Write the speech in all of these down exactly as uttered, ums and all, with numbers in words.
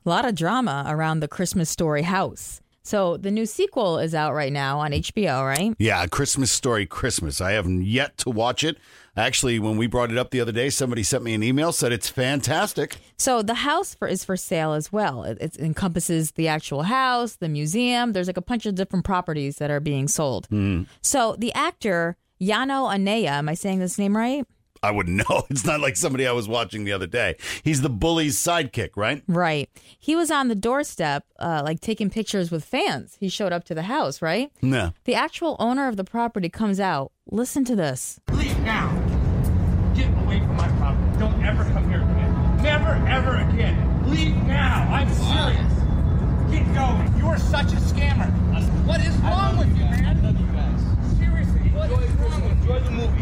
A lot of drama around the Christmas Story house. So the new sequel is out right now on H B O, right? Yeah, Christmas Story Christmas. I haven't yet to watch it. Actually, when we brought it up the other day, somebody sent me an email, said it's fantastic. So the house for, is for sale as well. It, it encompasses the actual house, the museum. There's like a bunch of different properties that are being sold. Mm. So the actor, Yano Anaya, am I saying this name right? I wouldn't know. It's not like somebody I was watching the other day. He's the bully's sidekick, right? Right. He was on the doorstep, uh, like taking pictures with fans. He showed up to the house, right? No. The actual owner of the property comes out. Listen to this. Leave now. Get away from my property. Don't ever come here again. Never, ever again. Leave now. I'm serious. Keep going. You are such a scammer. What is wrong with you, man? I love you guys. Seriously, what is wrong with you? Enjoy the movie.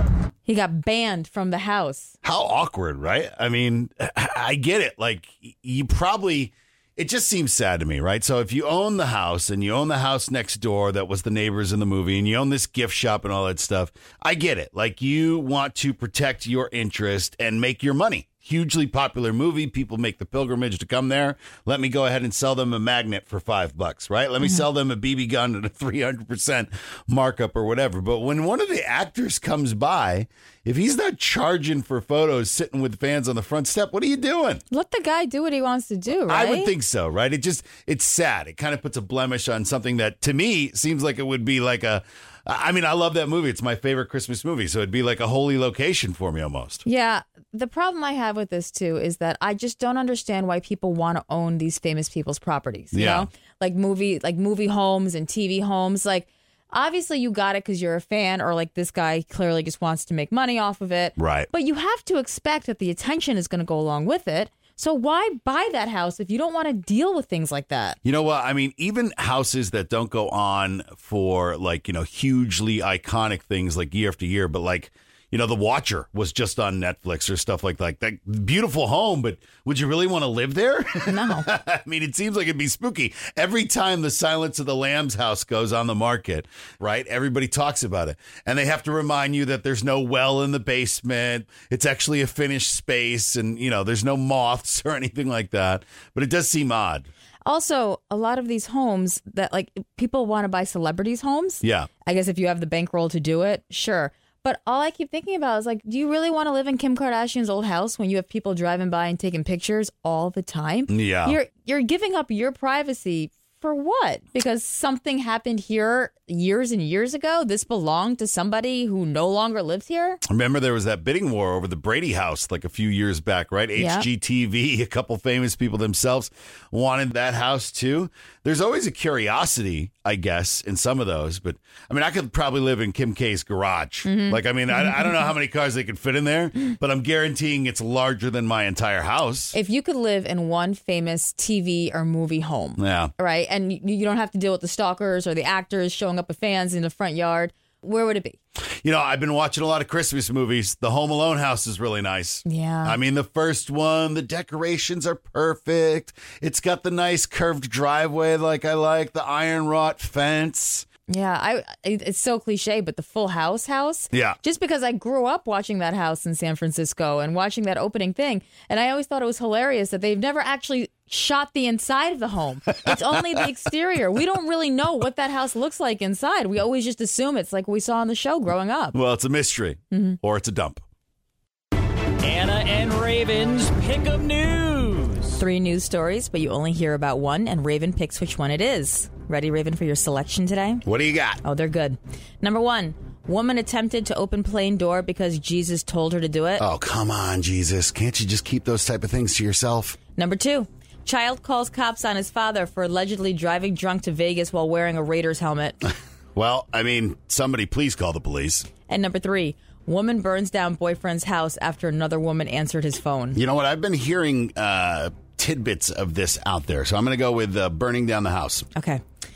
He got banned from the house. How awkward, right? I mean, I get it. Like, you probably, it just seems sad to me, right? So if you own the house and you own the house next door that was the neighbors in the movie and you own this gift shop and all that stuff, I get it. Like, you want to protect your interest and make your money. Hugely popular movie. People make the pilgrimage to come there. Let me go ahead and sell them a magnet for five bucks, right? Let me mm-hmm. sell them a B B gun at a three hundred percent markup or whatever. But when one of the actors comes by, if he's not charging for photos sitting with fans on the front step, what are you doing? Let the guy do what he wants to do, right? I would think so, right? It just, it's sad. It kind of puts a blemish on something that, to me, seems like it would be like a, I mean, I love that movie. It's my favorite Christmas movie. So it'd be like a holy location for me almost. Yeah. The problem I have with this, too, is that I just don't understand why people want to own these famous people's properties. You yeah. know? Like movie, like movie homes and T V homes. Like, obviously you got it because you're a fan, or like this guy clearly just wants to make money off of it. Right. But you have to expect that the attention is going to go along with it. So why buy that house if you don't want to deal with things like that? You know what? I mean, even houses that don't go on for like, you know, hugely iconic things like year after year, but like, you know, The Watcher was just on Netflix or stuff like that. That beautiful home, but would you really want to live there? No. I mean, it seems like it'd be spooky. Every time the Silence of the Lambs house goes on the market, right? Everybody talks about it. And they have to remind you that there's no well in the basement. It's actually a finished space and, you know, there's no moths or anything like that. But it does seem odd. Also, a lot of these homes that like people want to buy celebrities' homes. Yeah. I guess if you have the bankroll to do it, sure. But all I keep thinking about is like, do you really want to live in Kim Kardashian's old house when you have people driving by and taking pictures all the time? Yeah. You're you're giving up your privacy for what? Because something happened here years and years ago? This belonged to somebody who no longer lives here? Remember there was that bidding war over the Brady house like a few years back, right? Yeah. H G T V, a couple famous people themselves wanted that house too. There's always a curiosity, I guess, in some of those. But I mean, I could probably live in Kim K's garage. Mm-hmm. Like, I mean, I, I don't know how many cars they could fit in there, but I'm guaranteeing it's larger than my entire house. If you could live in one famous T V or movie home, yeah, right, and you, you don't have to deal with the stalkers or the actors showing up with fans in the front yard, where would it be? You know, I've been watching a lot of Christmas movies. The Home Alone house is really nice. Yeah. I mean, the first one, the decorations are perfect. It's got the nice curved driveway like I like, the iron wrought fence. Yeah, I it's so cliche, but the Full House house. Yeah. Just because I grew up watching that house in San Francisco and watching that opening thing, and I always thought it was hilarious that they've never actually shot the inside of the home. It's only the exterior. We don't really know what that house looks like inside. We always just assume it's like we saw on the show growing up. Well, it's a mystery, mm-hmm. or it's a dump. Anna and Raven's Pick-em News. Three news stories, but you only hear about one, and Raven picks which one it is. Ready, Raven, for your selection today? What do you got? Oh, they're good. Number one, woman attempted to open plane door because Jesus told her to do it. Oh, come on, Jesus. Can't you just keep those type of things to yourself? Number two, child calls cops on his father for allegedly driving drunk to Vegas while wearing a Raiders helmet. Well, I mean, somebody please call the police. And number three, woman burns down boyfriend's house after another woman answered his phone. You know what? I've been hearing uh, tidbits of this out there, so I'm going to go with uh, burning down the house. Okay.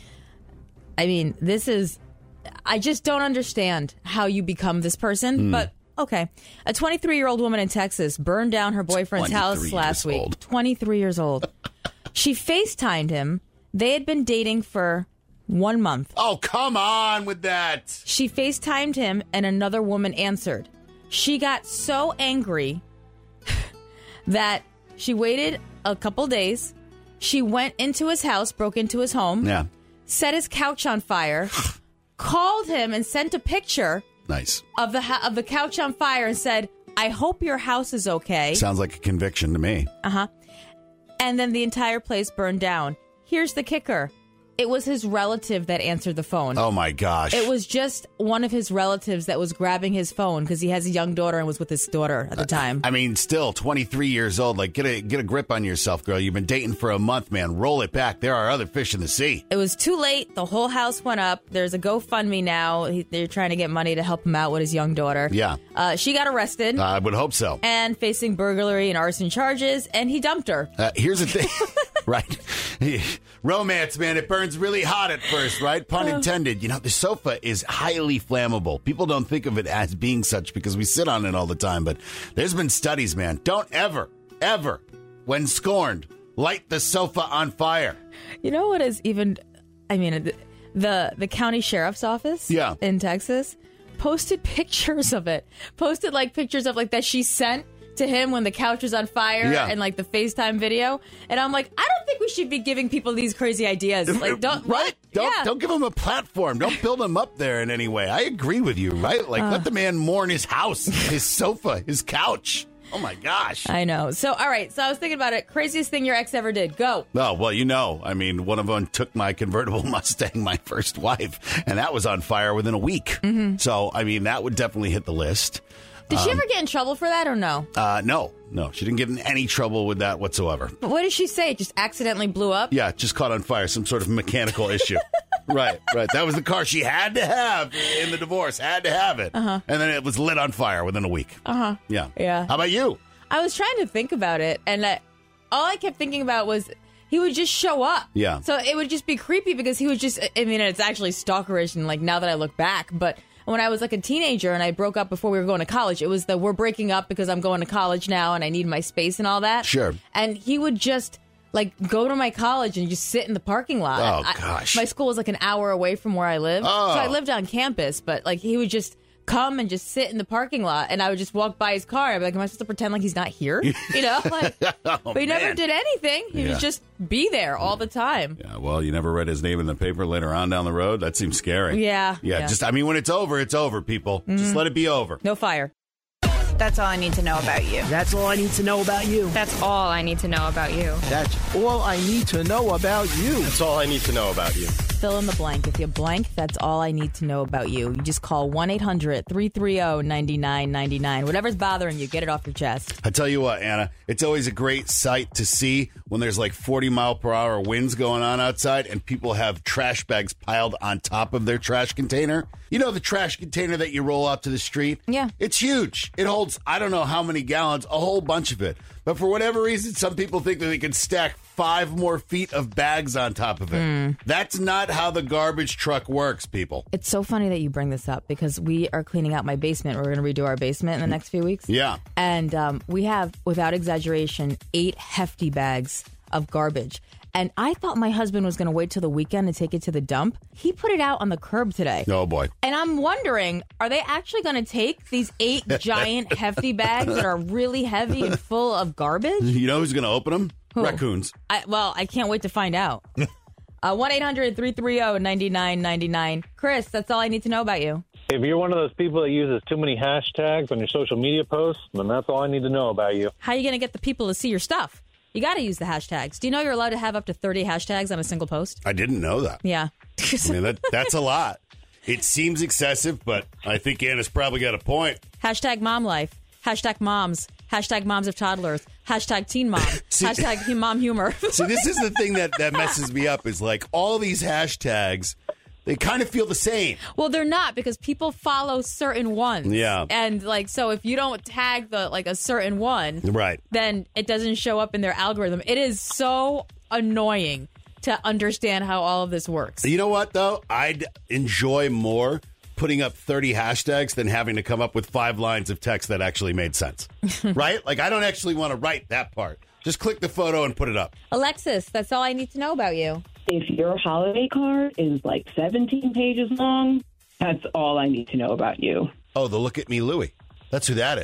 I mean, this is... I just don't understand how you become this person, mm. but okay. A twenty-three-year-old woman in Texas burned down her boyfriend's house last week. Old. twenty-three years old. She FaceTimed him. They had been dating for one month. Oh, come on with that. She FaceTimed him and another woman answered. She got so angry that she waited a couple days. She went into his house, broke into his home, Yeah. set his couch on fire, called him and sent a picture Nice. of the ha- of the couch on fire and said, I hope your house is okay. Sounds like a conviction to me. Uh-huh. And then the entire place burned down. Here's the kicker. It was his relative that answered the phone. Oh, my gosh. It was just one of his relatives that was grabbing his phone because he has a young daughter and was with his daughter at the time. I mean, still twenty-three years old. Like, get a get a grip on yourself, girl. You've been dating for a month, man. Roll it back. There are other fish in the sea. It was too late. The whole house went up. There's a GoFundMe now. He, they're trying to get money to help him out with his young daughter. Yeah. Uh, she got arrested. I would hope so. And facing burglary and arson charges, and he dumped her. Uh, here's the thing. Right. Romance, man, it burns really hot at first, right? Pun intended. You know, the sofa is highly flammable. People don't think of it as being such because we sit on it all the time, but there's been studies, man. Don't ever, ever, when scorned, light the sofa on fire. You know what is even, I mean, the the, the county sheriff's office Yeah. in Texas posted pictures of it. Posted, like, pictures of, like, that she sent to him when the couch was on fire Yeah. and, like, the FaceTime video. And I'm like, I don't think we should be giving people these crazy ideas. Like, don't, right? what? Don't Yeah. don't give him a platform. Don't build him up there in any way. I agree with you, right? Like, let the man mourn his house, his sofa, his couch. Oh, my gosh. I know. So, all right. So I was thinking about it. Craziest thing your ex ever did. Go. Oh, well, you know, I mean, one of them took my convertible Mustang, my first wife, and that was on fire within a week. Mm-hmm. So, I mean, that would definitely hit the list. Did she ever get in trouble for that or no? Uh, no, no, she didn't get in any trouble with that whatsoever. But what did she say? It just accidentally blew up? Yeah, it just caught on fire, some sort of mechanical issue. Right, right. That was the car she had to have in the divorce, had to have it. Uh-huh. And then it was lit on fire within a week. Uh-huh. Yeah. Yeah. How about you? I was trying to think about it, and I, all I kept thinking about was he would just show up. Yeah. So it would just be creepy because he would just, I mean, it's actually stalkerish, and like now that I look back, but when I was like a teenager and I broke up before we were going to college, it was the we're breaking up because I'm going to college now and I need my space and all that. Sure. And he would just like go to my college and just sit in the parking lot. Oh, I- gosh. my school was like an hour away from where I lived. Oh. So I lived on campus, but like he would just come and just sit in the parking lot, and I would just walk by his car. I'd be like, am I supposed to pretend like he's not here? You know? Like, Oh, but he never man. did anything. He Yeah. would just be there all the time. Yeah, well, you never read his name in the paper later on down the road? That seems scary. Yeah, Yeah, yeah. just, I mean, when it's over, it's over, people. Just let it be over. No fire. That's all I need to know about you. That's all I need to know about you. That's all I need to know about you. That's all I need to know about you. That's all I need to know about you. Fill in the blank. If you blank, that's all I need to know about you. You just call one eight hundred three three zero nine nine nine nine. Whatever's bothering you, get it off your chest. I tell you what, Anna, it's always a great sight to see when there's like forty mile per hour winds going on outside and people have trash bags piled on top of their trash container. You know, the trash container that you roll out to the street? Yeah. It's huge. It holds, I don't know how many gallons, a whole bunch of it. But for whatever reason, some people think that they can stack five more feet of bags on top of it. That's not how the garbage truck works, people. It's so funny that you bring this up because we are cleaning out my basement. We're going to redo our basement in the next few weeks. Yeah. And um, we have, without exaggeration, eight hefty bags of garbage. And I thought my husband was going to wait till the weekend to take it to the dump. He put it out on the curb today. Oh, boy. And I'm wondering, are they actually going to take these eight giant hefty bags that are really heavy and full of garbage? You know who's going to open them? Who? Raccoons. I, well, I can't wait to find out. Uh, one eight hundred three three zero nine nine nine nine. Chris, that's all I need to know about you. If you're one of those people that uses too many hashtags on your social media posts, then that's all I need to know about you. How are you going to get the people to see your stuff? You got to use the hashtags. Do you know you're allowed to have up to thirty hashtags on a single post? I didn't know that. Yeah. I mean, that, that's a lot. It seems excessive, but I think Anna's probably got a point. Hashtag mom life. Hashtag moms. Hashtag moms of toddlers. Hashtag teen mom. See- Hashtag hu- mom humor. See, this is the thing that, that messes me up is like all these hashtags, they kind of feel the same. Well, they're not because people follow certain ones. Yeah. And like, so if you don't tag the like a certain one, Right. then it doesn't show up in their algorithm. It is so annoying to understand how all of this works. You know what, though? I'd enjoy more putting up thirty hashtags than having to come up with five lines of text that actually made sense. Right? Like, I don't actually want to write that part. Just click the photo and put it up. Alexis, that's all I need to know about you. If your holiday card is like seventeen pages long, that's all I need to know about you. Oh, the Look at Me Louie. That's who that is.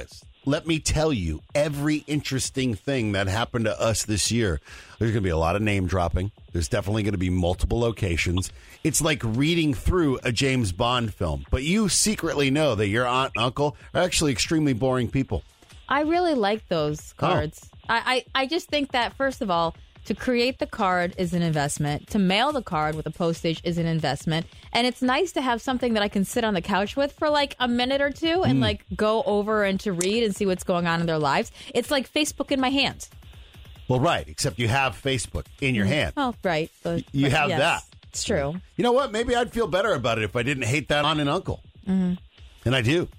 let me tell you every interesting thing that happened to us this year. There's going to be a lot of name dropping. There's definitely going to be multiple locations. It's like reading through a James Bond film, but you secretly know that your aunt and uncle are actually extremely boring people. I really like those cards. Oh. I, I, I just think that, first of all, to create the card is an investment. To mail the card with a postage is an investment. And it's nice to have something that I can sit on the couch with for like a minute or two and mm. like go over and to read and see what's going on in their lives. It's like Facebook in my hand. Well, right. Except you have Facebook in your hand. Oh, right. But, you but have yes, that. It's true. You know what? Maybe I'd feel better about it if I didn't hate that aunt and uncle. Mm-hmm. And I do.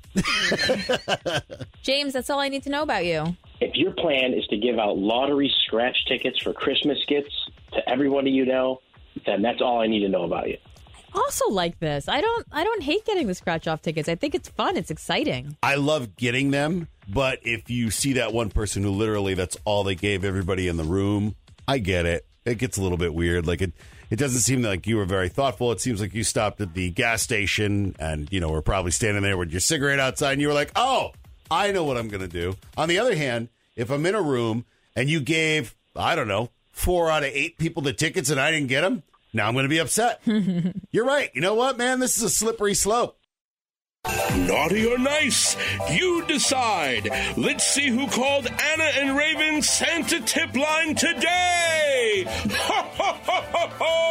James, that's all I need to know about you. If your plan is to give out lottery scratch tickets for Christmas gifts to everybody you know, then that's all I need to know about you. I also like this. I don't I don't hate getting the scratch off tickets. I think it's fun. It's exciting. I love getting them, but if you see that one person who literally that's all they gave everybody in the room, I get it. It gets a little bit weird. Like it it doesn't seem like you were very thoughtful. It seems like you stopped at the gas station and, you know, were probably standing there with your cigarette outside and you were like, oh, I know what I'm going to do. On the other hand, if I'm in a room and you gave, I don't know, four out of eight people the tickets and I didn't get them, now I'm going to be upset. You're right. You know what, man? This is a slippery slope. Naughty or nice? You decide. Let's see who called Anna and Raven's Santa tip line today. Ho, ho, ho, ho,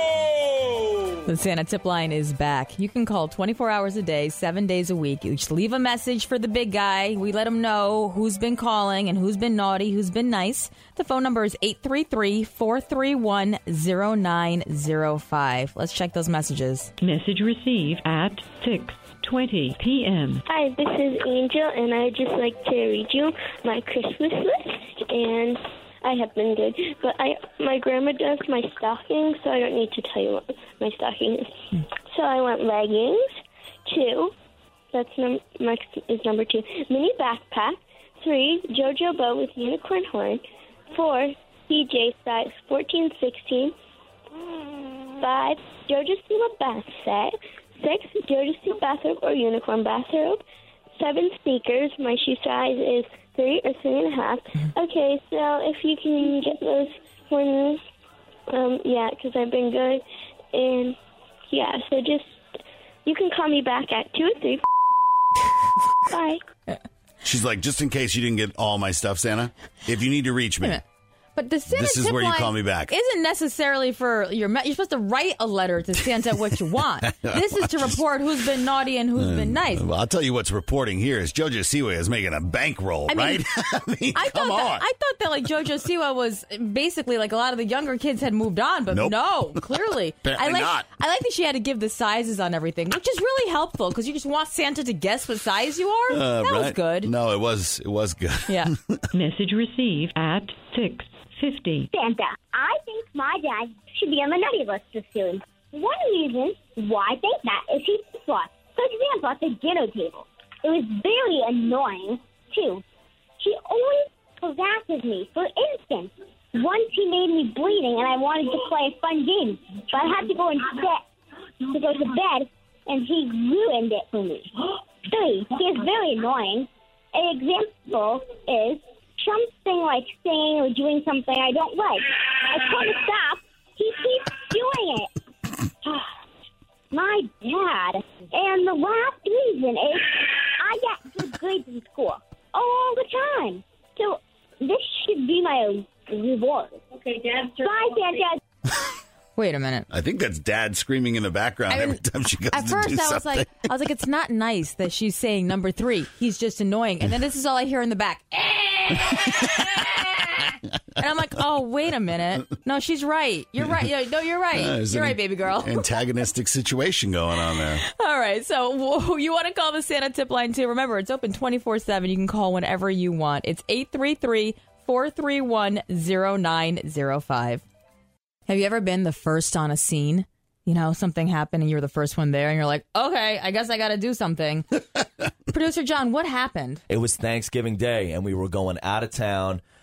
ho! The Santa tip line is back. You can call twenty-four hours a day, seven days a week. You just leave a message for the big guy. We let him know who's been calling and who's been naughty, who's been nice. The phone number is eight three three, four three one, zero nine zero five. Let's check those messages. Message received at six twenty p.m. Hi, this is Angel, and I'd just like to read you my Christmas list, and I have been good. But I, my grandma does my stocking, so I don't need to tell you what my stocking is. Hmm. So I want leggings, two. That's num- my, is number two. Mini backpack. Three, JoJo bow with unicorn horn. Four, P J size fourteen sixteen. Five, JoJo Stila bath set. Six, JoJo Stila bathrobe or unicorn bathrobe. Seven, sneakers. My shoe size is three or three and a half. Okay, so if you can get those for me, um, yeah, because I've been good. And, yeah, so just, you can call me back at two or three. Bye. She's like, just in case you didn't get all my stuff, Santa, if you need to reach me. But the Santa this is tip where you line call me back. Isn't necessarily for your. Me- You're supposed to write a letter to Santa what you want. This is to report who's been naughty and who's uh, been nice. Well, I'll tell you what's reporting here is JoJo Siwa is making a bankroll, I mean, right? I mean, I come thought on. That, I thought that like JoJo Siwa was basically like a lot of the younger kids had moved on, but nope. no, clearly. Apparently I like, not. I like that she had to give the sizes on everything, which is really helpful because you just want Santa to guess what size you are. Uh, that right. was good. No, it was it was good. Yeah. Message received at six fifty. Santa, I think my dad should be on the naughty list this soon. One reason why I think that is he bought, for example, the dinner table. It was very annoying, too. He always harasses me. For instance, once he made me bleeding and I wanted to play a fun game, but I had to go instead to go to bed, and he ruined it for me. Three, he is very annoying. An example is something like saying or doing something I don't like. I try to stop. He keeps doing it. My dad. And the last reason is I get good grades in school all the time. So this should be my reward. Okay, Dad. Bye, Santa. Wait a minute. I think that's Dad screaming in the background I mean, every time she goes at to first do I was something. like, I was like, it's not nice that she's saying number three. He's just annoying, and then this is all I hear in the back. And I'm like, oh, wait a minute. No, she's right. You're right. Yeah, no, you're right. Uh, you're right, baby girl. Antagonistic situation going on there. All right. So whoa, you want to call the Santa tip line too? Remember, it's open twenty-four seven. You can call whenever you want. It's eight three three, four three one, zero nine zero five. Have you ever been the first on a scene? You know, something happened and you're the first one there and you're like, okay, I guess I got to do something. Producer John, what happened? It was Thanksgiving Day and we were going out of town.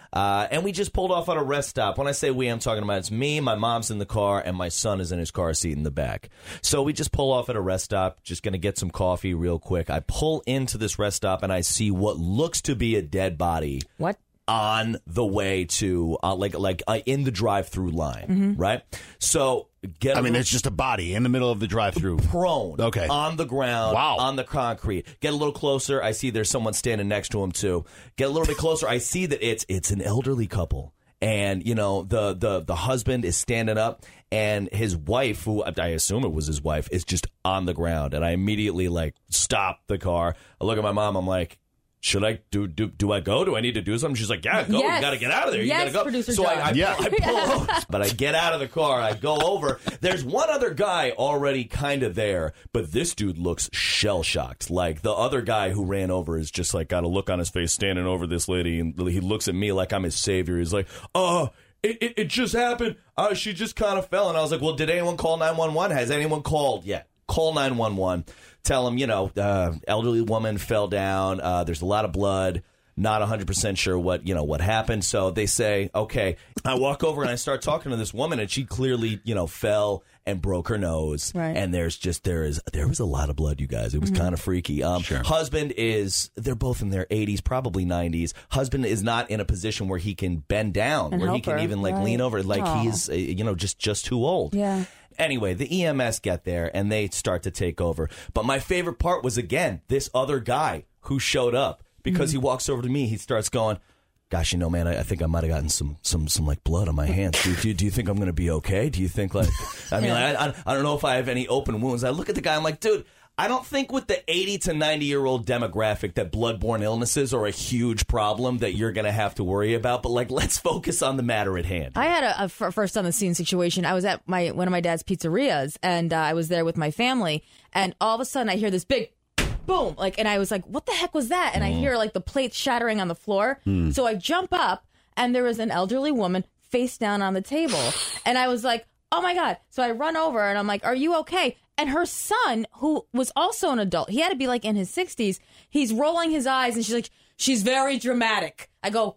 Uh, and we just pulled off at a rest stop. When I say we, I'm talking about it's me, my mom's in the car, and my son is in his car seat in the back. So we just pull off at a rest stop, just going to get some coffee real quick. I pull into this rest stop, and I see what looks to be a dead body. What? On the way to, uh, like, like uh, in the drive-through line, Mm-hmm. right? So get. I a mean, little- it's just a body in the middle of the drive-through. prone, Okay. on the ground, Wow. on the concrete. Get a little closer. I see there's someone standing next to him too. Get a little bit closer. I see that it's it's an elderly couple, and you know the the the husband is standing up, and his wife, who I assume it was his wife, is just on the ground. And I immediately like stop the car. I look at my mom. I'm like, should I do do do I go? Do I need to do something? She's like, yeah, go. Yes. You got to get out of there. Yes, you got to go. Producer so I, I, John. Yeah. I pull over, but I get out of the car. I go over. There's one other guy already kind of there, but this dude looks shell shocked. Like the other guy who ran over is just like got a look on his face, standing over this lady, and he looks at me like I'm his savior. He's like, oh. It, it, it just happened. Uh, she just kind of fell. And I was like, well, did anyone call nine one one? Has anyone called yet? Call nine one one. Tell them, you know, uh, elderly woman fell down. Uh, there's a lot of blood. Not one hundred percent sure what, you know, what happened. So they say, okay. I walk over and I start talking to this woman, and she clearly, you know, fell and broke her nose. Right. And there's just, there is, there was a lot of blood, you guys. It was Mm-hmm. kind of freaky. Um, Husband is, they're both in their eighties, probably nineties. Husband is not in a position where he can bend down, And where he help can her. even like Right. lean over. Like Aw. he's, uh, you know, just, just too old. Yeah. Anyway, the E M S get there and they start to take over. But my favorite part was, again, this other guy who showed up, because Mm-hmm. he walks over to me. He starts going, gosh, you know, man, I, I think I might have gotten some, some, some like blood on my hands. Do, do, do you think I'm going to be okay? Do you think like, I mean, Yeah. I, I, I don't know if I have any open wounds. I look at the guy. I'm like, dude, I don't think with the eighty to ninety year old demographic that bloodborne illnesses are a huge problem that you're going to have to worry about. But like, let's focus on the matter at hand. I had a, a f- first on the scene situation. I was at my one of my dad's pizzerias, and uh, I was there with my family, and all of a sudden I hear this big boom, like, and I was like, what the heck was that? And I hear like the plates shattering on the floor. So I jump up, and there was an elderly woman face down on the table, and I was like, oh my God. So I run over and I'm like, are you okay? And her son, who was also an adult, he had to be like in his sixties, he's rolling his eyes, and she's like, she's very dramatic. I go,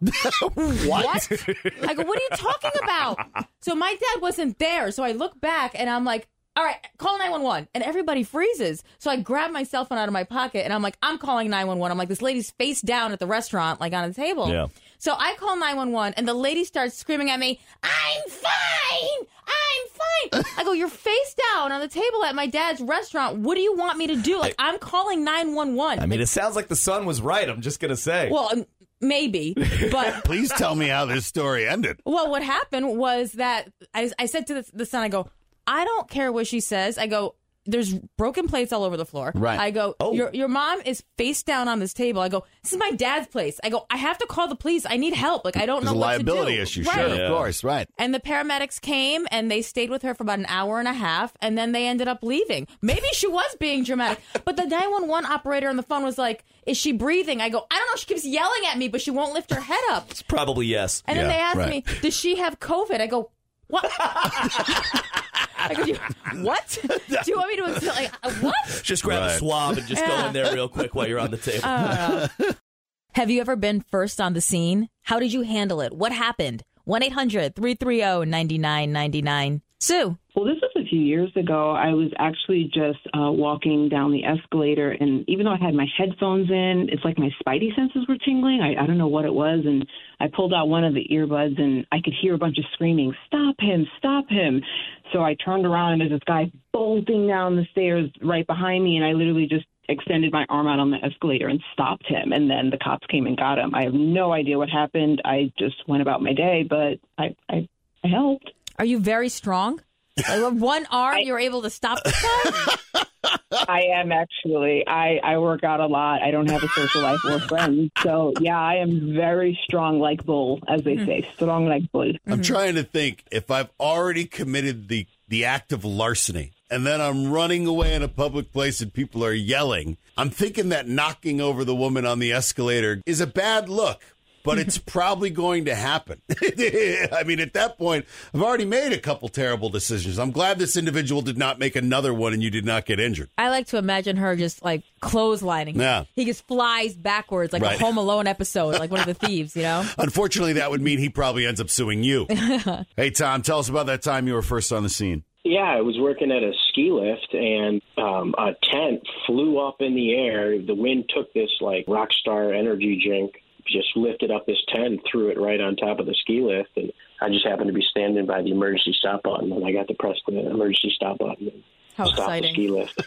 what? I go, what are you talking about? So my dad wasn't there. So I look back and I'm like, all right, call nine one one. And everybody freezes. So I grab my cell phone out of my pocket and I'm like, I'm calling nine one one. I'm like, this lady's face down at the restaurant, like on a table. Yeah. So I call nine one one and the lady starts screaming at me, I'm fine. I'm fine. I go, you're face down on the table at my dad's restaurant. What do you want me to do? Like, I'm calling nine one one. I mean, it sounds like the son was right. I'm just going to say. Well, um, maybe, but Please tell me how this story ended. well, what happened was that I, I said to the, the son, I go, I don't care what she says. I go, there's broken plates all over the floor. Right. I go, Oh. your your mom is face down on this table. I go, this is my dad's place. I go, I have to call the police. I need help. Like, I don't There's know a what liability to do. issue, Right. sure, Yeah. of course, right. And the paramedics came and they stayed with her for about an hour and a half, and then they ended up leaving. Maybe she was being dramatic, but the nine one one operator on the phone was like, is she breathing? I go, I don't know. She keeps yelling at me, but she won't lift her head up. It's probably yes. And then Yeah, they asked right. me, does she have COVID? I go, what? I go, "You- what? Do you want me to, like, uh, what? Just grab a Right. swab and just go Yeah. in there real quick while you're on the table. Have you ever been first on the scene? How did you handle it? What happened? one eight hundred three three zero nine nine nine nine. Sue. Well, this was a few years ago. I was actually just uh, walking down the escalator, and even though I had my headphones in, it's like my spidey senses were tingling. I, I don't know what it was, and I pulled out one of the earbuds, and I could hear a bunch of screaming, stop him, stop him. So I turned around, and there's this guy bolting down the stairs right behind me, and I literally just extended my arm out on the escalator and stopped him, and then the cops came and got him. I have no idea what happened. I just went about my day, but I, I, I helped. Are you very strong? Like, with one arm, you're able to stop this guy? I am actually. I, I work out a lot. I don't have a social life or friends. So, yeah, I am very strong like bull, as they say. Strong like bull. I'm trying to think if I've already committed the, the act of larceny and then I'm running away in a public place and people are yelling. I'm thinking that knocking over the woman on the escalator is a bad look. but it's probably going to happen. I mean, at that point, I've already made a couple terrible decisions. I'm glad this individual did not make another one and you did not get injured. I like to imagine her just like clotheslining. Yeah. He just flies backwards like Right. a Home Alone episode, like one of the thieves, you know? Unfortunately, that would mean he probably ends up suing you. Hey, Tom, tell us about that time you were first on the scene. Yeah, I was working at a ski lift, and um, a tent flew up in the air. The wind took this, like, Rockstar energy drink, just lifted up this tent, threw it right on top of the ski lift, and I just happened to be standing by the emergency stop button, and I got to press the emergency stop button and How stop exciting. the ski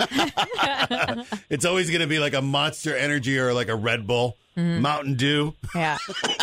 lift. It's always going to be like a Monster Energy or like a Red Bull, Mhm. Mountain Dew. Yeah.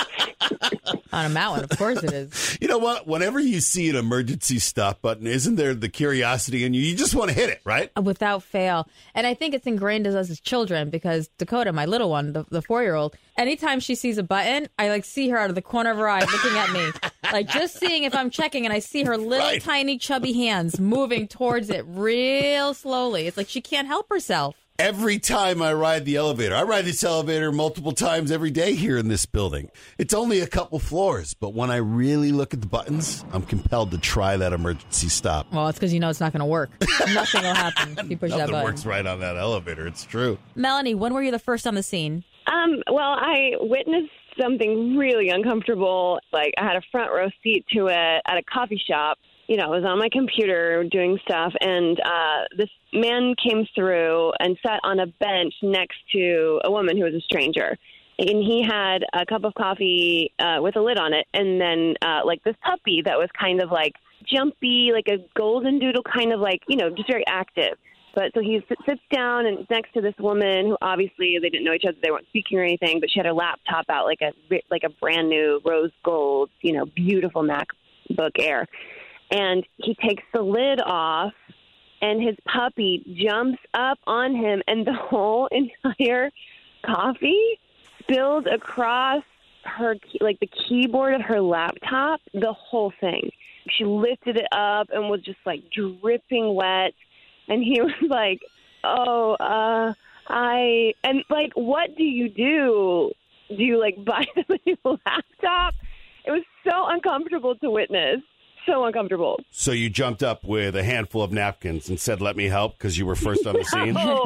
On a mountain, of course it is. You know what? Whenever you see an emergency stop button, isn't there the curiosity in you? You just want to hit it, right? Without fail. And I think it's ingrained as us as children because Dakota, my little one, the, the four-year-old, anytime she sees a button, I like see her out of the corner of her eye looking at me. Like just seeing if I'm checking and I see her little Right. tiny chubby hands moving towards it real slowly. It's like she can't help herself. Every time I ride the elevator, I ride this elevator multiple times every day here in this building. It's only a couple floors, but when I really look at the buttons, I'm compelled to try that emergency stop. Well, it's because you know it's not going to work. Nothing will happen if you push that Nothing button. works right on that elevator. It's true. Melanie, when were you the first on the scene? Um, well, I witnessed something really uncomfortable. Like, I had a front row seat to it at a coffee shop. You know, I was on my computer doing stuff, and uh, this man came through and sat on a bench next to a woman who was a stranger. And he had a cup of coffee uh, with a lid on it, and then, uh, like, this puppy that was kind of, like, jumpy, like a golden doodle, kind of, like, you know, just very active. But so he s- sits down and next to this woman who obviously they didn't know each other. They weren't speaking or anything, but she had her laptop out like a like a brand new rose gold, you know, beautiful MacBook Air. And he takes the lid off, and his puppy jumps up on him, and the whole entire coffee spilled across her, like the keyboard of her laptop, the whole thing. She lifted it up and was just like dripping wet. And he was like, oh, uh, I, and like, what do you do? Do you like buy them a new laptop? It was so uncomfortable to witness. So uncomfortable. So you jumped up with a handful of napkins and said, let me help, because you were first on the scene? No.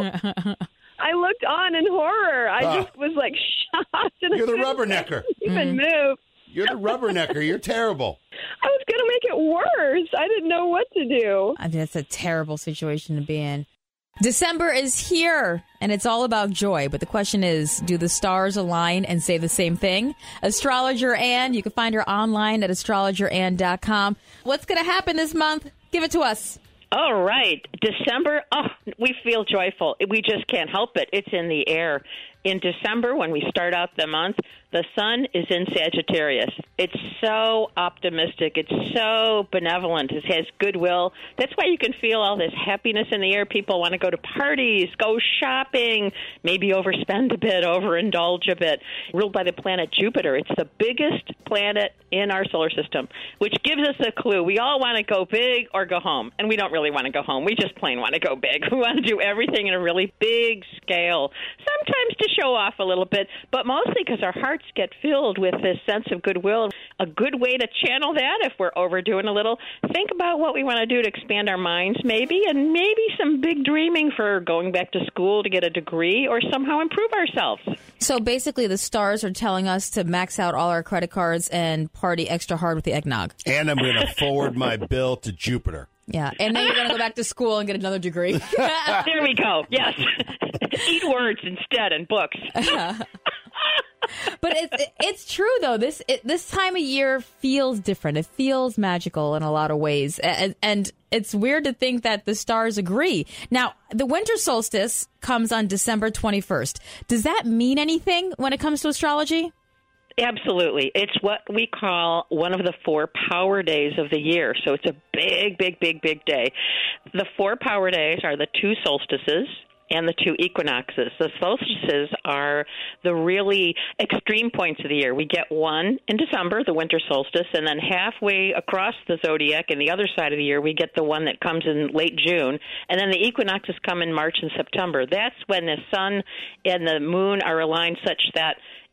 I looked on in horror. I Ah. just was like shocked. And You're I the couldn't rubbernecker. Even move. You're the rubbernecker. You're terrible. I was going to make it worse. I didn't know what to do. I mean, that's a terrible situation to be in. December is here, and it's all about joy. But the question is, do the stars align and say the same thing? Astrologer Ann, you can find her online at astrologer ann dot com. What's going to happen this month? Give it to us. All right. December, oh, we feel joyful. We just can't help it. It's in the air. In December, when we start out the month, the sun is in Sagittarius. It's so optimistic. It's so benevolent. It has goodwill. That's why you can feel all this happiness in the air. People want to go to parties, go shopping, maybe overspend a bit, overindulge a bit. Ruled by the planet Jupiter. It's the biggest planet in our solar system, which gives us a clue. We all want to go big or go home, and we don't really want to go home. We just plain want to go big. We want to do everything in a really big scale, sometimes to show off a little bit, but mostly because our hearts get filled with this sense of goodwill. A good way to channel that, if we're overdoing a little, think about what we want to do to expand our minds maybe, and maybe some big dreaming for going back to school to get a degree or somehow improve ourselves. So basically, the stars are telling us to max out all our credit cards and party extra hard with the eggnog. And I'm going to forward my bill to Jupiter. Yeah, and then you're going to go back to school and get another degree. There we go. Yes. Eat words instead and books. But it's it's true though. This it, this time of year feels different. It feels magical in a lot of ways, and, and it's weird to think that the stars agree. Now, the winter solstice comes on December twenty-first. Does that mean anything when it comes to astrology? Absolutely. It's what we call one of the four power days of the year. So it's a big, big, big, big day. The four power days are the two solstices and the two equinoxes. The solstices are the really extreme points of the year. We get one in December, the winter solstice, and then halfway across the zodiac and the other side of the year, we get the one that comes in late June. And then the equinoxes come in March and September. That's when the sun and the moon are aligned such that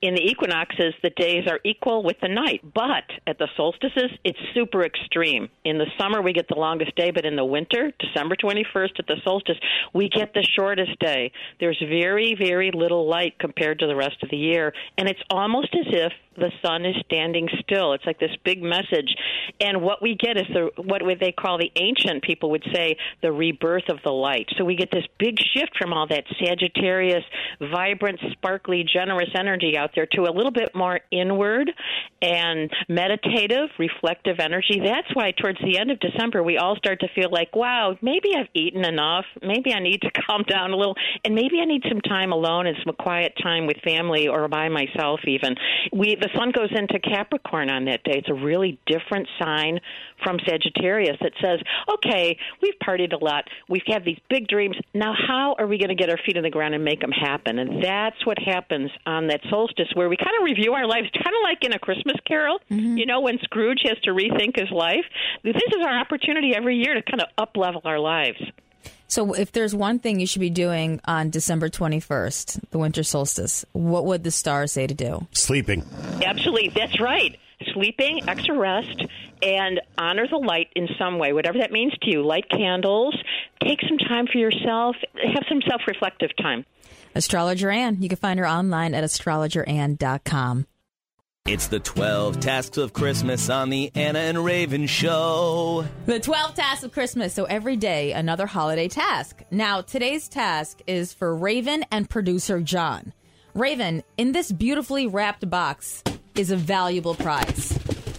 in the equinoxes, the days are equal with the night. But at the solstices, it's super extreme. In the summer, we get the longest day, but in the winter, December twenty-first at the solstice, we get the shortest day. There's very, very little light compared to the rest of the year, and it's almost as if the sun is standing still. It's like this big message. And what we get is the what would they call, the ancient people would say, the rebirth of the light. So we get this big shift from all that Sagittarius, vibrant, sparkly, generous energy out there to a little bit more inward and meditative, reflective energy. That's why towards the end of December, we all start to feel like, wow, maybe I've eaten enough. Maybe I need to calm down a little. And maybe I need some time alone and some quiet time with family or by myself even. We The sun goes into Capricorn on that day. It's a really different sign from Sagittarius that says, okay, we've partied a lot. We've had these big dreams. Now, how are we going to get our feet on the ground and make them happen? And that's what happens on that solstice, where we kind of review our lives, kind of like in A Christmas Carol, mm-hmm. you know, when Scrooge has to rethink his life. This is our opportunity every year to kind of up-level our lives. So if there's one thing you should be doing on December twenty-first, the winter solstice, what would the stars say to do? Sleeping. Absolutely. That's right. Sleeping, extra rest, and honor the light in some way, whatever that means to you. Light candles. Take some time for yourself. Have some self-reflective time. Astrologer Ann. You can find her online at astrologer ann dot com. It's the twelve Tasks of Christmas on the Anna and Raven Show. The twelve Tasks of Christmas. So every day, another holiday task. Now, today's task is for Raven and producer John. Raven, in this beautifully wrapped box is a valuable prize.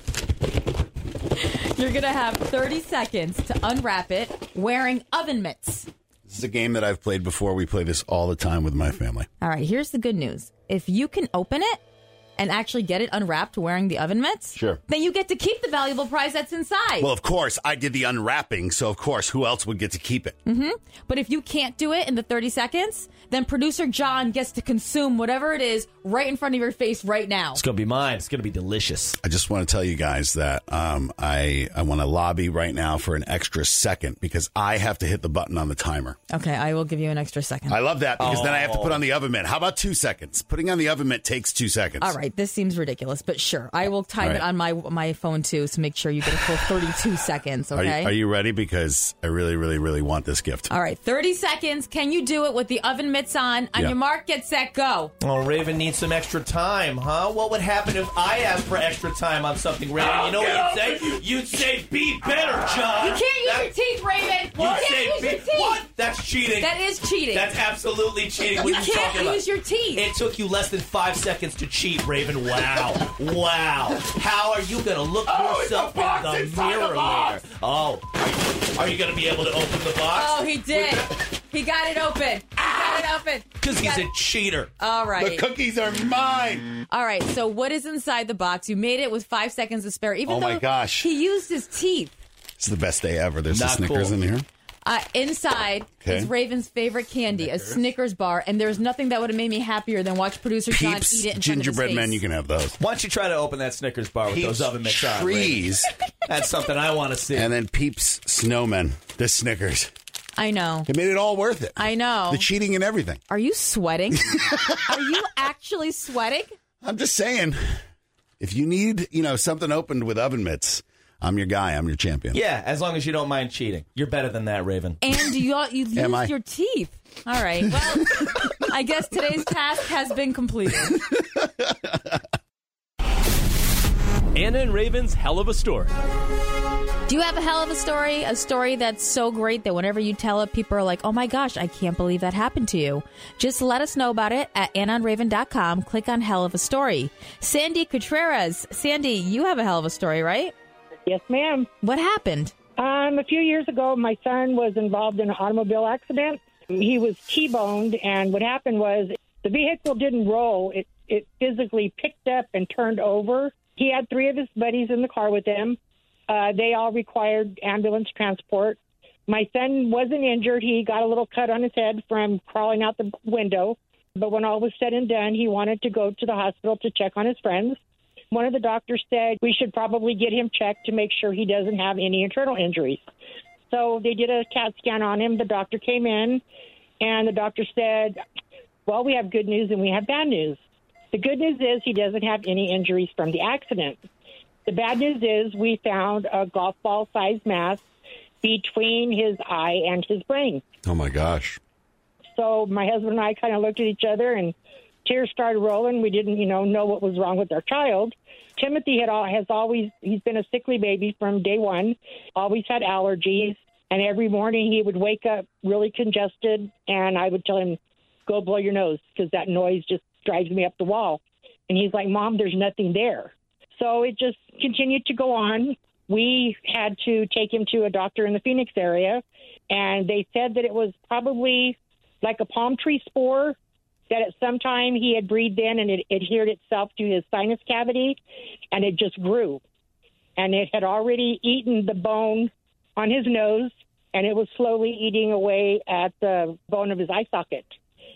You're going to have thirty seconds to unwrap it wearing oven mitts. This is a game that I've played before. We play this all the time with my family. All right, here's the good news. If you can open it and actually get it unwrapped wearing the oven mitts, sure, then you get to keep the valuable prize that's inside. Well, of course, I did the unwrapping, so of course, who else would get to keep it? Mm-hmm. But if you can't do it in the thirty seconds, then producer John gets to consume whatever it is right in front of your face right now. It's going to be mine. It's going to be delicious. I just want to tell you guys that um, I, I want to lobby right now for an extra second because I have to hit the button on the timer. Okay, I will give you an extra second. I love that because oh. then I have to put on the oven mitt. How about two seconds? Putting on the oven mitt takes two seconds. All right, this seems ridiculous, but sure. I will time right. it on my my phone, too, to make sure you get a full thirty-two seconds, okay? Are you, are you ready? Because I really, really, really want this gift. All right, thirty seconds. Can you do it with the oven mitts on? On yeah. your mark, get set, go. Oh, Raven needs some extra time, huh? What would happen if I asked for extra time on something, Raven? I'll you know what get you'd say? You'd say, be better, John. You can't use that, your teeth, Raven. You You'd can't say, use be, your teeth. What? That's cheating. That is cheating. That's absolutely cheating. What You are you can't talking about? use your teeth. It took you less than five seconds to cheat, Raven. Wow. Wow. How are you going to look Oh, yourself it's a box in the inside mirror the box. later? Oh. Are you going to be able to open the box? Oh, he did. He got it open. He got it open. Because he's got a it. cheater. All right. The cookies are mine. All right, so what is inside the box? You made it with five seconds to spare. Even Oh, though my gosh. he used his teeth. This is the best day ever. There's Not the Snickers cool. in here. Uh, inside Okay. is Raven's favorite candy, a Snickers bar, and there's nothing that would have made me happier than watch producer John Peeps eat it in gingerbread front of his men, face. you can have those. Why don't you try to open that Snickers bar with Peeps those oven mitts on? trees. Raven? That's something I want to see. And then Peeps snowmen. The Snickers. I know. It made it all worth it. I know. The cheating and everything. Are you sweating? Are you actually sweating? I'm just saying, if you need, you know, something opened with oven mitts, I'm your guy. I'm your champion. Yeah, as long as you don't mind cheating. You're better than that, Raven. And you you Am I? used your teeth. All right. Well, I guess today's task has been completed. Anna and Raven's Hell of a Story. Do you have a hell of a story? A story that's so great that whenever you tell it, people are like, oh my gosh, I can't believe that happened to you. Just let us know about it at anna and raven dot com. Click on Hell of a Story. Sandy Contreras. Sandy, you have a hell of a story, right? Yes, ma'am. What happened? Um, a few years ago, my son was involved in an automobile accident. He was T-boned, and what happened was the vehicle didn't roll. It, it physically picked up and turned over. He had three of his buddies in the car with him. Uh, they all required ambulance transport. My son wasn't injured. He got a little cut on his head from crawling out the window. But when all was said and done, he wanted to go to the hospital to check on his friends. One of the doctors said we should probably get him checked to make sure he doesn't have any internal injuries. So they did a CAT scan on him. The doctor came in, and the doctor said, well, we have good news and we have bad news. The good news is he doesn't have any injuries from the accident. The bad news is we found a golf ball-sized mass between his eye and his brain. Oh, my gosh. So my husband and I kind of looked at each other, and tears started rolling. We didn't, you know, know what was wrong with our child. Timothy had all, has always, he's been a sickly baby from day one, always had allergies. And every morning he would wake up really congested, and I would tell him, go blow your nose, because that noise just drives me up the wall. And he's like, Mom, there's nothing there. So it just continued to go on. We had to take him to a doctor in the Phoenix area, and they said that it was probably like a palm tree spore that at some time he had breathed in, and it adhered itself to his sinus cavity, and it just grew. And it had already eaten the bone on his nose, and it was slowly eating away at the bone of his eye socket.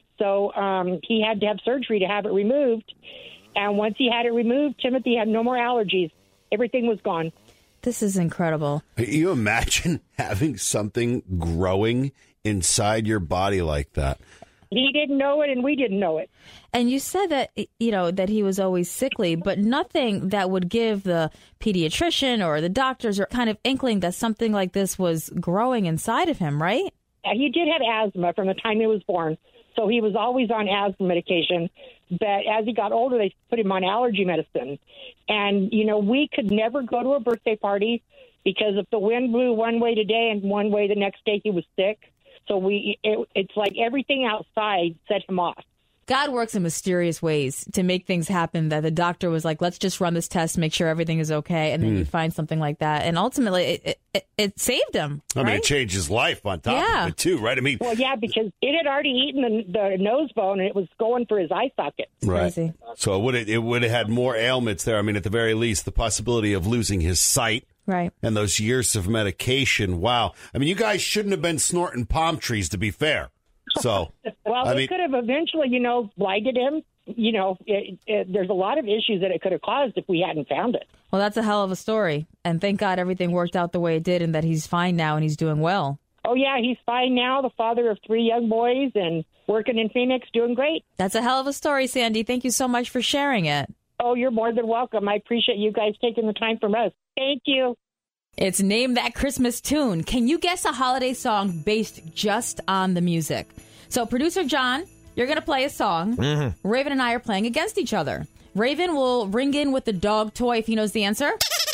So um, he had to have surgery to have it removed. And once he had it removed, Timothy had no more allergies. Everything was gone. This is incredible. You imagine having something growing inside your body like that? He didn't know it, and we didn't know it. And you said that, you know, that he was always sickly, but nothing that would give the pediatrician or the doctors or kind of inkling that something like this was growing inside of him, right? He did have asthma from the time he was born, so he was always on asthma medication. But as he got older, they put him on allergy medicine. And, you know, we could never go to a birthday party because if the wind blew one way today and one way the next day, he was sick. So we, it, it's like everything outside set him off. God works in mysterious ways to make things happen that the doctor was like, let's just run this test, make sure everything is okay. And then Mm. you find something like that. And ultimately, it, it, it saved him. I mean, right? it changed his life on top Yeah. of it, too, right? I mean, Well, yeah, because it had already eaten the, the nose bone, and it was going for his eye socket. right. So it would have, it would have had more ailments there. I mean, at the very least, the possibility of losing his sight. Right. And those years of medication. Wow. I mean, you guys shouldn't have been snorting palm trees, to be fair. So, Well, I it mean, could have eventually, you know, blinded him. You know, it, it, there's a lot of issues that it could have caused if we hadn't found it. Well, that's a hell of a story. And thank God everything worked out the way it did and that he's fine now and he's doing well. Oh, yeah, he's fine now, the father of three young boys and working in Phoenix, doing great. That's a hell of a story, Sandy. Thank you so much for sharing it. Oh, you're more than welcome. I appreciate you guys taking the time from us. Thank you. It's Name That Christmas Tune. Can you guess a holiday song based just on the music? So, producer John, you're going to play a song. Mm-hmm. Raven and I are playing against each other. Raven will ring in with the dog toy if he knows the answer.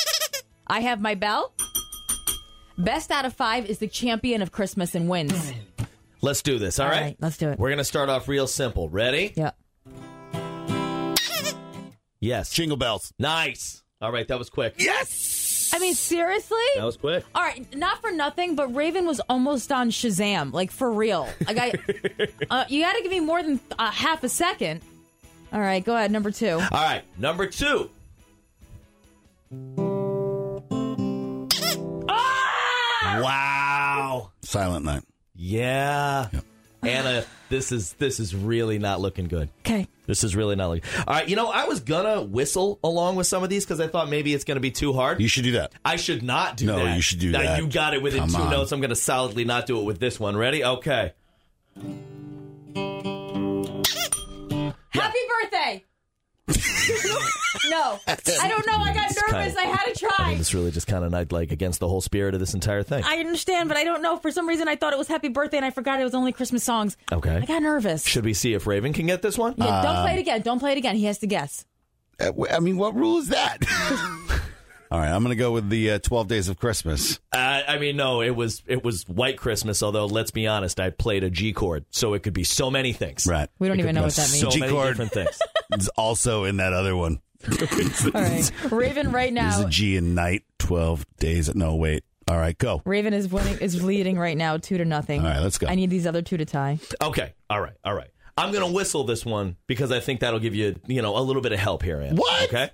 I have my bell. Best out of five is the champion of Christmas and wins. Let's do this, all All right? right, let's do it. We're going to start off real simple. Ready? Yeah. Yes. Jingle bells. Nice. All right, that was quick. Yes! I mean, seriously? That was quick. All right, not for nothing, but Raven was almost on Shazam, like for real. Like I, uh, you got to give me more than uh, half a second. All right, go ahead, number two. All right, number two. Ah! Wow. Silent Night. Yeah. Yep. Anna, this is this is really not looking good. Okay. This is really not looking. All right, you know, I was gonna whistle along with some of these because I thought maybe it's gonna be too hard. You should do that. I should not do No, that. you should do now, that. You got it within Come two on. notes. I'm gonna solidly not do it with this one. Ready? Okay. Happy birthday! No, I don't know. I got It's nervous. kinda- I had to I try. mean, this really just kind of not like against the whole spirit of this entire thing. I understand, but I don't know. For some reason, I thought it was Happy Birthday, and I forgot it was only Christmas songs. Okay. I got nervous. Should we see if Raven can get this one? Yeah, don't Um, play it again. Don't play it again. He has to guess. Uh, I mean, what rule is that? All right, I'm going to go with the uh, twelve Days of Christmas. Uh, I mean, no, it was it was White Christmas. Although, let's be honest, I played a G chord, so it could be so many things. Right. We don't It even could know be what that means. So G many chord. different things. It's also in that other one. All right. Raven right There's now. a G in night, twelve days. No, wait. All right, go. Raven is winning, is leading right now, two to nothing. All right, let's go. I need these other two to tie. Okay. All right. All right. I'm going to whistle this one because I think that'll give you, you know, a little bit of help here, Ann. What? Okay.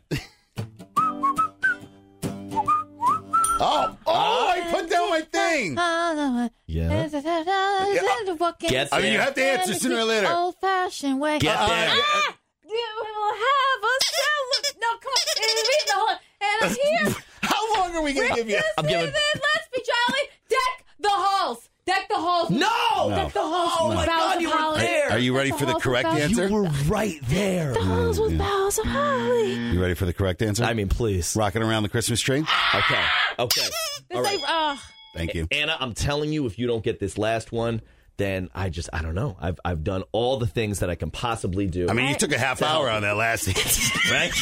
Oh, oh, I put down my thing. Yeah. Get I mean, you there. have to answer sooner or later. Old fashioned way. Get there. Ah! You will have a cell. No, come on. And read the whole. And I'm here. How long are we going to give you? I'm giving. Let's be jolly. Deck the halls. Deck the halls. No! Deck the halls. Oh, my Vows God, of you were Holly. there. Are you ready for the correct answer? You were right there. The halls with boughs of holly. You ready for the correct answer? I mean, please. Rocking around the Christmas tree? Okay. Okay. All right. Like, uh, Thank you. Anna, I'm telling you, if you don't get this last one, then I just, I don't know. I've I've done all the things that I can possibly do. I mean, you took a half hour on that last answer, right?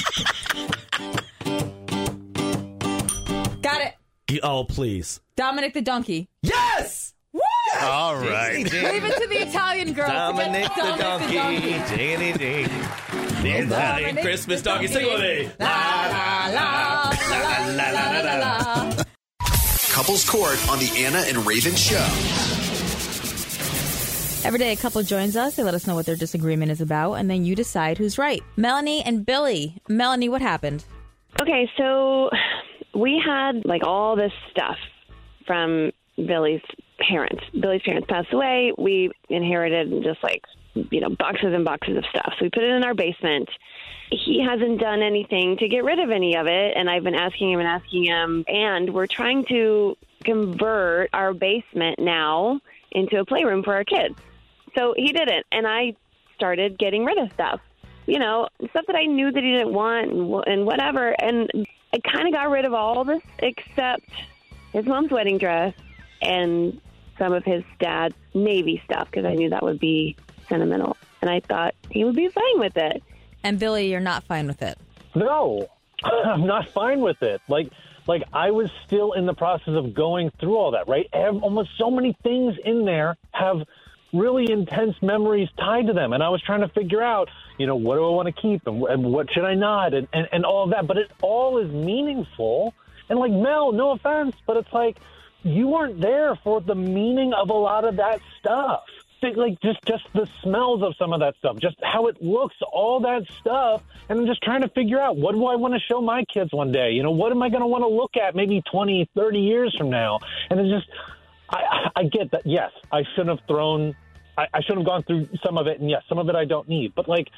got it. Oh, please. Dominic the donkey. Yes! Woo! All right. Leave it to the Italian girl. Dominic the Dominic donkey. Ding, ding. The Italian Christmas donkey. Sing with me. La, la, la, la, la, la, la, la. Couples Court on the Anna and Raven Show. Every day a couple joins us. They let us know what their disagreement is about, and then you decide who's right. Melanie and Billy. Melanie, what happened? Okay, so we had like all this stuff from Billy's parents. Billy's parents passed away. We inherited just like, you know, boxes and boxes of stuff. So we put it in our basement. He hasn't done anything to get rid of any of it, and I've been asking him and asking him, and we're trying to convert our basement now into a playroom for our kids. So he did it, and I started getting rid of stuff, you know, stuff that I knew that he didn't want and, and whatever, and I kind of got rid of all this except his mom's wedding dress and some of his dad's Navy stuff, because I knew that would be sentimental, and I thought he would be fine with it. And Billy, you're not fine with it. No, I'm not fine with it. Like, like I was still in the process of going through all that, right? Ev- Almost so many things in there have really intense memories tied to them. And I was trying to figure out, you know, what do I want to keep and, and what should I not and, and, and all of that. But it all is meaningful. And like, Mel, no offense, but it's like you weren't there for the meaning of a lot of that stuff. Like just, just the smells of some of that stuff, just how it looks, all that stuff. And I'm just trying to figure out, what do I want to show my kids one day? You know, what am I going to want to look at maybe twenty, thirty years from now? And it's just, I, I get that. Yes, I shouldn't have thrown, I, I shouldn't have gone through some of it. And yes, some of it I don't need. But like,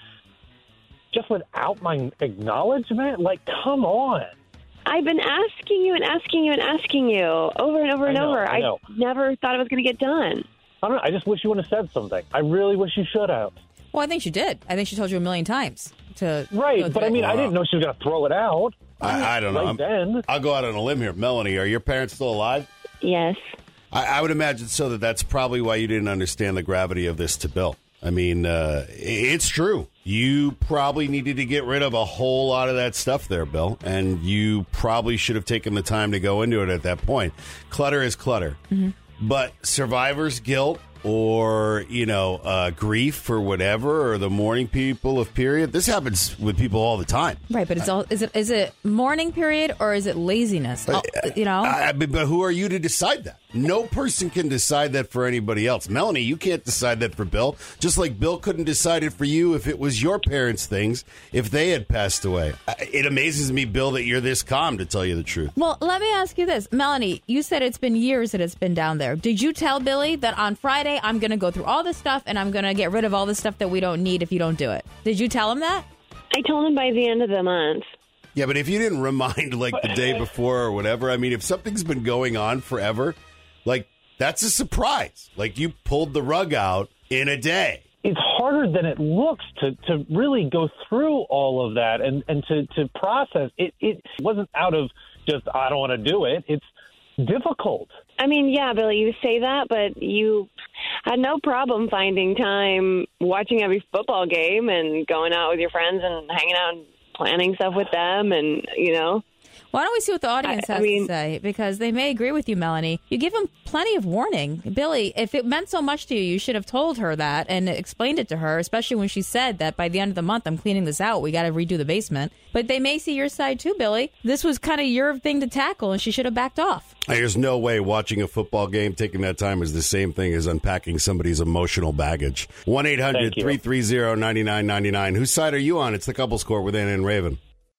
just without my acknowledgement, like, come on. I've been asking you and asking you and asking you over and over and I know, over. I know. never thought it was going to get done. I don't know. I just wish you would have said something. I really wish you should have. Well, I think she did. I think she told you a million times to right. But I mean, I didn't know she was going to throw it out. I, I don't know. Right then. I'll go out on a limb here. Melanie, are your parents still alive? Yes. I, I would imagine so. That that's probably why you didn't understand the gravity of this to Bill. I mean, uh, it's true. You probably needed to get rid of a whole lot of that stuff there, Bill, and you probably should have taken the time to go into it at that point. Clutter is clutter. Mm-hmm. But survivor's guilt or, you know, uh, grief or whatever, or the mourning people of period, this happens with people all the time. Right, but it's all is it is it mourning period or is it laziness? But, oh, you know? I, but who are you to decide that? No person can decide that for anybody else. Melanie, you can't decide that for Bill. Just like Bill couldn't decide it for you if it was your parents' things, if they had passed away. It amazes me, Bill, that you're this calm, to tell you the truth. Well, let me ask you this. Melanie, you said it's been years that it's been down there. Did you tell Billy that on Friday I'm going to go through all this stuff and I'm going to get rid of all the stuff that we don't need if you don't do it? Did you tell him that? I told him by the end of the month. Yeah, but if you didn't remind like the day before or whatever, I mean, if something's been going on forever, like, that's a surprise. Like, you pulled the rug out in a day. It's harder than it looks to, to really go through all of that and, and to, to process. It, it wasn't out of just, I don't want to do it. It's difficult. I mean, yeah, Billy, you say that, but you had no problem finding time watching every football game and going out with your friends and hanging out and planning stuff with them and, you know. Why don't we see what the audience I, has I mean, to say? Because they may agree with you, Melanie. You give them plenty of warning. Billy, if it meant so much to you, you should have told her that and explained it to her, especially when she said that by the end of the month, I'm cleaning this out. We got to redo the basement. But they may see your side too, Billy. This was kind of your thing to tackle, and she should have backed off. There's no way watching a football game, taking that time is the same thing as unpacking somebody's emotional baggage. one eight hundred three three zero nine nine nine nine. Whose side are you on? It's the Couples Court with Anna and Raven.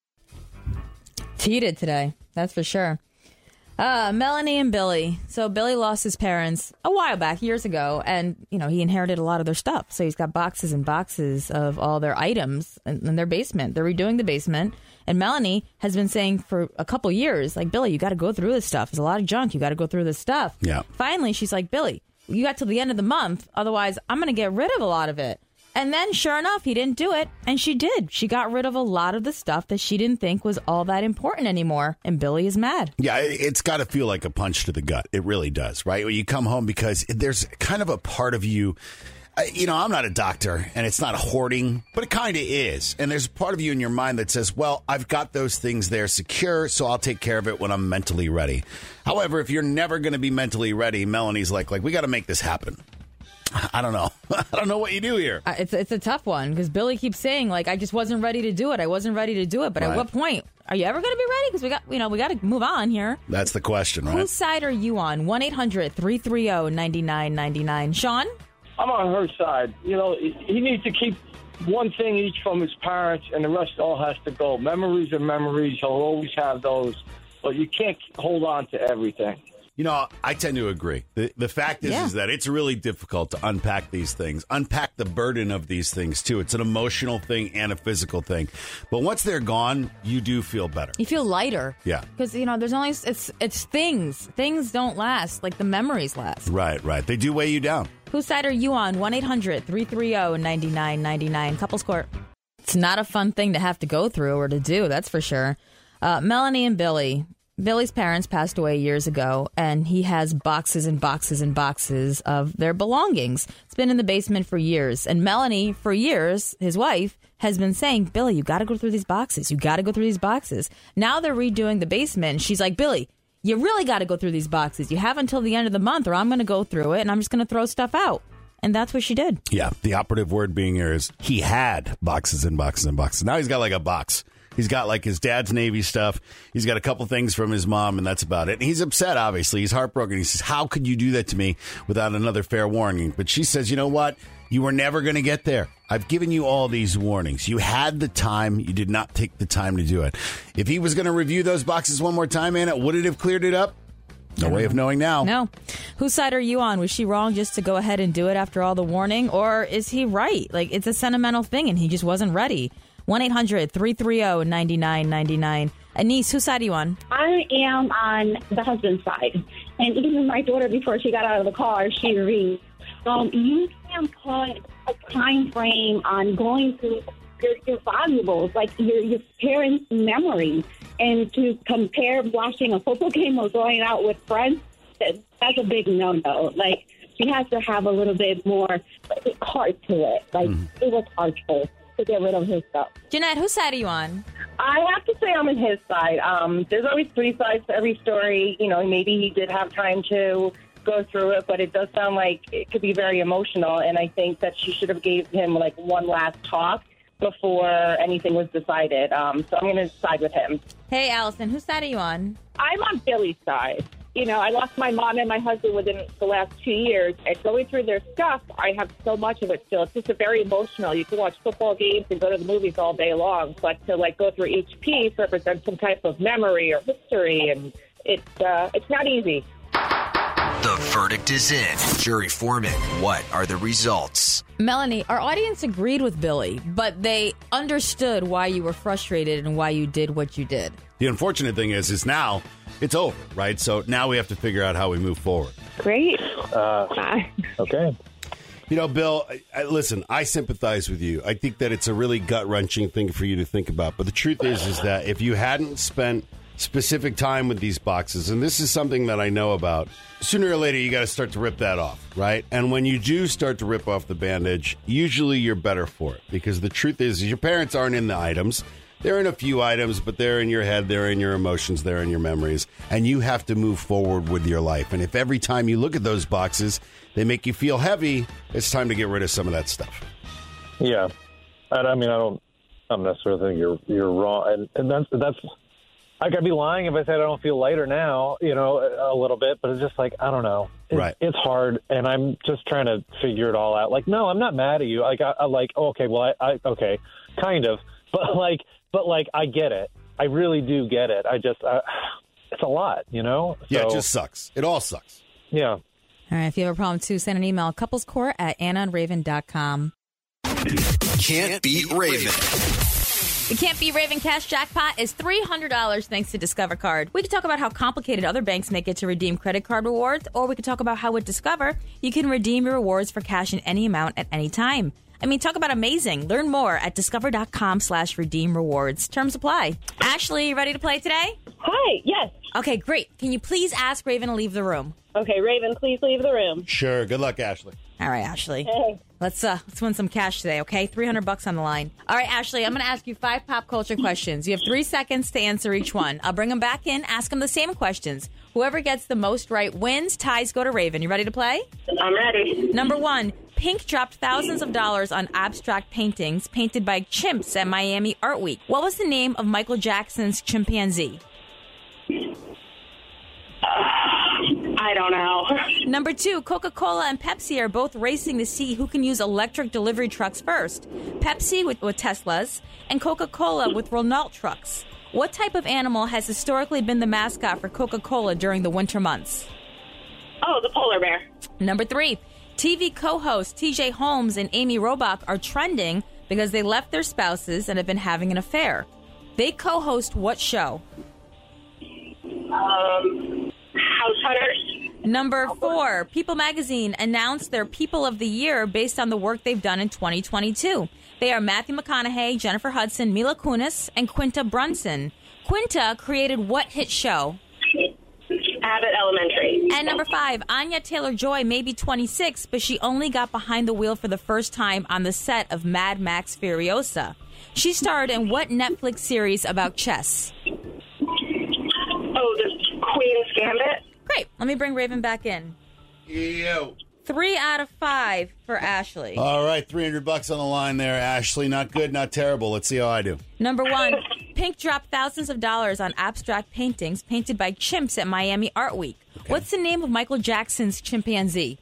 Heated today, that's for sure. Uh, Melanie and Billy. So Billy lost his parents a while back, years ago, and you know he inherited a lot of their stuff. So he's got boxes and boxes of all their items in, in their basement. They're redoing the basement, and Melanie has been saying for a couple years, like, Billy, you got to go through this stuff. There's a lot of junk. You got to go through this stuff. Yeah. Finally, she's like, Billy, you got till the end of the month. Otherwise, I'm going to get rid of a lot of it. And then, sure enough, he didn't do it. And she did. She got rid of a lot of the stuff that she didn't think was all that important anymore. And Billy is mad. Yeah, it's got to feel like a punch to the gut. It really does, right? When you come home, because there's kind of a part of you, you know, I'm not a doctor and it's not hoarding, but it kind of is. And there's a part of you in your mind that says, well, I've got those things there secure, so I'll take care of it when I'm mentally ready. However, if you're never going to be mentally ready, Melanie's like, like, we got to make this happen. I don't know. I don't know what you do here. Uh, it's it's a tough one because Billy keeps saying, like, I just wasn't ready to do it. I wasn't ready to do it. But Right. at what point are you ever going to be ready? Because we got, you know, we got to move on here. That's the question, right? Whose side are you on? one eight hundred three three zero nine nine nine nine. Sean? I'm on her side. You know, he needs to keep one thing each from his parents, and the rest all has to go. Memories are memories. He'll always have those, but you can't hold on to everything. You know, I tend to agree. The the fact is, Yeah. is that it's really difficult to unpack these things, unpack the burden of these things, too. It's an emotional thing and a physical thing. But once they're gone, you do feel better. You feel lighter. Yeah. Because, you know, there's only, it's it's things. Things don't last like the memories last. Right, right. They do weigh you down. Whose side are you on? one eight hundred three three zero nine nine nine nine. Couples Court. It's not a fun thing to have to go through or to do, that's for sure. Uh, Melanie and Billy. Billy's parents passed away years ago, and he has boxes and boxes and boxes of their belongings. It's been in the basement for years. And Melanie, for years, his wife, has been saying, Billy, you got to go through these boxes. You got to go through these boxes. Now they're redoing the basement, and she's like, Billy, you really got to go through these boxes. You have until the end of the month, or I'm going to go through it, and I'm just going to throw stuff out. And that's what she did. Yeah, the operative word being here is he had boxes and boxes and boxes. Now he's got like a box. He's got like his dad's Navy stuff. He's got a couple things from his mom, and that's about it. And he's upset, obviously. He's heartbroken. He says, how could you do that to me without another fair warning? But she says, you know what? You were never going to get there. I've given you all these warnings. You had the time. You did not take the time to do it. If he was going to review those boxes one more time, Anna, would it have cleared it up? No way of knowing now. No. Whose side are you on? Was she wrong just to go ahead and do it after all the warning? Or is he right? Like, it's a sentimental thing, and he just wasn't ready. one eight hundred three three zero nine nine nine nine. Anise, whose side are you on? I am on the husband's side. And even my daughter, before she got out of the car, she reads. Um, you can put a time frame on going through your, your valuables, like your, your parents' memories. And to compare watching a football game or going out with friends, that, that's a big no-no. Like, she has to have a little bit more heart to it. Like, mm-hmm. It was hurtful to get rid of his stuff. Jeanette, whose side are you on? I have to say I'm on his side. Um, there's always three sides to every story. You know, maybe he did have time to go through it, but it does sound like it could be very emotional, and I think that she should have gave him, like, one last talk before anything was decided. Um, so I'm going to side with him. Hey, Allison, whose side are you on? I'm on Billy's side. You know, I lost my mom and my husband within the last two years, and going through their stuff, I have so much of it still. It's just a very emotional. You can watch football games and go to the movies all day long, but to, like, go through each piece represents some type of memory or history, and it's uh, it's not easy. The verdict is in. Jury foreman, what are the results? Melanie, our audience agreed with Billy, but they understood why you were frustrated and why you did what you did. The unfortunate thing is, is now it's over, right? So now we have to figure out how we move forward. Great. Uh, okay. You know, Bill, I, I, listen, I sympathize with you. I think that it's a really gut-wrenching thing for you to think about. But the truth is, is that if you hadn't spent specific time with these boxes, and this is something that I know about, sooner or later you got to start to rip that off, right? And when you do start to rip off the bandage, usually you're better for it. Because the truth is, is your parents aren't in the items. They're in a few items, but they're in your head, they're in your emotions, they're in your memories. And you have to move forward with your life. And if every time you look at those boxes, they make you feel heavy, it's time to get rid of some of that stuff. Yeah. And I mean, I don't, I don't necessarily think you're you're wrong. And, and that's, that's, I could be lying if I said I don't feel lighter now, you know, a, a little bit, but it's just like, I don't know. It, right. It's hard, and I'm just trying to figure it all out. Like, no, I'm not mad at you. Like, I, I like, oh, okay, well, I, I, okay, kind of. But, like, but like, I get it. I really do get it. I just, uh, it's a lot, you know? So, yeah, it just sucks. It all sucks. Yeah. All right, if you have a problem, too, send an email, couplescourt at anna and raven dot com. Can't beat Raven. The Can't Be Raven Cash Jackpot is three hundred dollars thanks to Discover Card. We could talk about how complicated other banks make it to redeem credit card rewards, or we could talk about how with Discover, you can redeem your rewards for cash in any amount at any time. I mean, talk about amazing. Learn more at discover.com slash redeem rewards. Terms apply. Ashley, you ready to play today? Hi, yes. Okay, great. Can you please ask Raven to leave the room? Okay, Raven, please leave the room. Sure. Good luck, Ashley. All right, Ashley. Hey. Let's uh let's win some cash today, okay? three hundred bucks on the line. All right, Ashley, I'm going to ask you five pop culture questions. You have three seconds to answer each one. I'll bring them back in, ask them the same questions. Whoever gets the most right wins. Ties go to Raven. You ready to play? I'm ready. Number one, Pink dropped thousands of dollars on abstract paintings painted by chimps at Miami Art Week. What was the name of Michael Jackson's chimpanzee? I don't know. Number two, Coca-Cola and Pepsi are both racing to see who can use electric delivery trucks first. Pepsi with, with Teslas and Coca-Cola with Renault trucks. What type of animal has historically been the mascot for Coca-Cola during the winter months? Oh, the polar bear. Number three, T V co-hosts T J Holmes and Amy Robach are trending because they left their spouses and have been having an affair. They co-host what show? Um, House Hunters. Number four, People Magazine announced their People of the Year based on the work they've done in twenty twenty-two. They are Matthew McConaughey, Jennifer Hudson, Mila Kunis, and Quinta Brunson. Quinta created what hit show? Abbott Elementary. And number five, Anya Taylor-Joy may be twenty-six, but she only got behind the wheel for the first time on the set of Mad Max Furiosa. She starred in what Netflix series about chess? Oh, the Queen's Gambit. Great. Let me bring Raven back in. Ew. Three out of five for Ashley. All right, three hundred bucks on the line there, Ashley. Not good, not terrible. Let's see how I do. Number one, Pink dropped thousands of dollars on abstract paintings painted by chimps at Miami Art Week. Okay. What's the name of Michael Jackson's chimpanzee?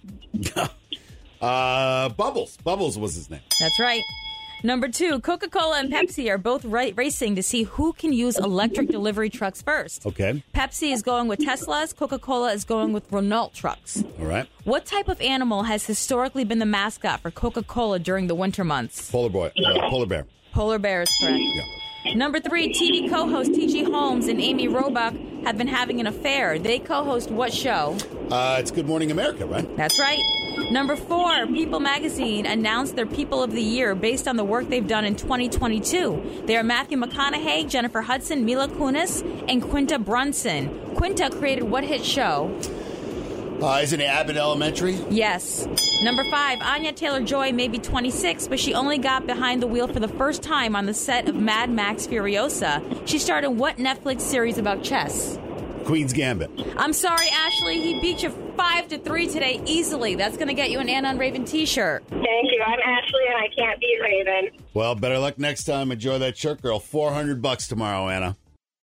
uh, Bubbles. Bubbles was his name. That's right. Number two, Coca-Cola and Pepsi are both ra- racing to see who can use electric delivery trucks first. Okay. Pepsi is going with Teslas. Coca-Cola is going with Renault trucks. All right. What type of animal has historically been the mascot for Coca-Cola during the winter months? Polar boy. Uh, polar bear. Polar bear is correct. Yeah. Number three, T V co-host T J Holmes and Amy Robach have been having an affair. They co-host what show? Uh, it's Good Morning America, right? That's right. Number four, People Magazine announced their People of the Year based on the work they've done in twenty twenty-two. They are Matthew McConaughey, Jennifer Hudson, Mila Kunis, and Quinta Brunson. Quinta created what hit show? Uh, isn't it Abbott Elementary? Yes. Number five, Anya Taylor-Joy may be twenty-six, but she only got behind the wheel for the first time on the set of Mad Max Furiosa. She starred in what Netflix series about chess? Queen's Gambit. I'm sorry, Ashley. He beat you five to three today easily. That's going to get you an Anna and Raven t-shirt. Thank you. I'm Ashley, and I can't beat Raven. Well, better luck next time. Enjoy that shirt, girl. four hundred bucks tomorrow, Anna.